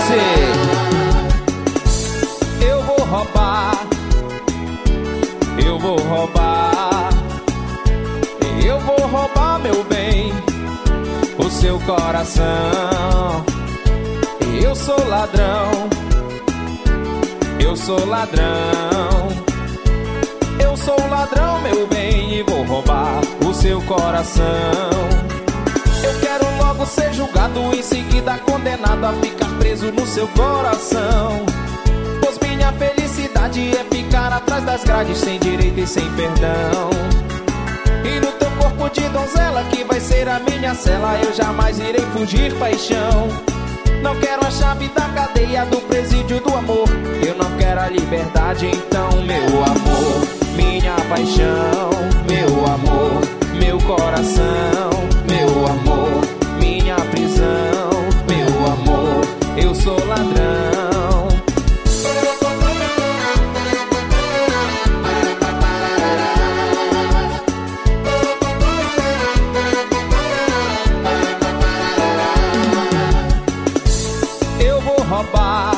você. Eu vou roubar, eu vou roubar, eu vou roubar, meu bem, o seu coração. Eu sou ladrão, eu sou ladrão, eu sou ladrão, meu bem, e vou roubar o seu coração. Eu quero logo ser julgado, em seguida condenado a ficar preso no seu coração. Pois minha felicidade é ficar atrás das grades, sem direito e sem perdão. E no teu corpo de donzela, que vai ser a minha cela, eu jamais irei fugir, paixão. Não quero a chave da cadeia do presídio do amor, eu não quero a liberdade, então meu amor, minha paixão, meu amor, meu coração, meu amor, minha prisão, meu amor, eu sou ladrão. Eu vou roubar,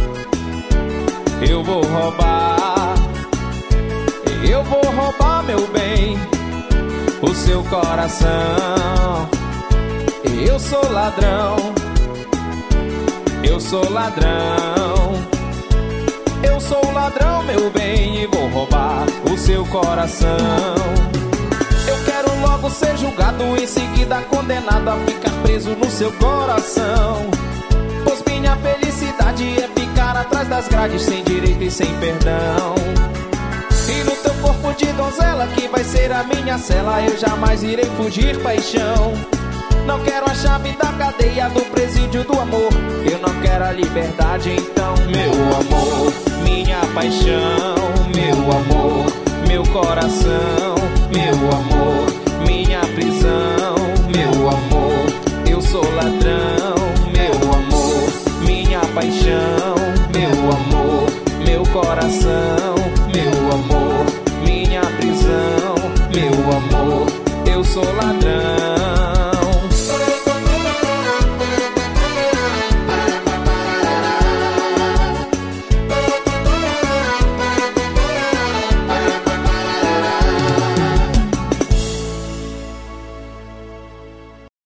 eu vou roubar, eu vou roubar, meu bem, o seu coração. Eu sou ladrão, eu sou ladrão, eu sou ladrão, meu bem, e vou roubar o seu coração. Eu quero logo ser julgado, em seguida condenado a ficar preso no seu coração. Pois minha felicidade é ficar atrás das grades, sem direito e sem perdão. E no teu corpo de donzela, que vai ser a minha cela, eu jamais irei fugir, paixão. Não quero a chave da cadeia do presídio do amor, eu não quero a liberdade, então meu amor, minha paixão, meu amor, meu coração, meu amor, minha prisão, meu amor, eu sou ladrão, meu amor, minha paixão, meu amor, meu coração.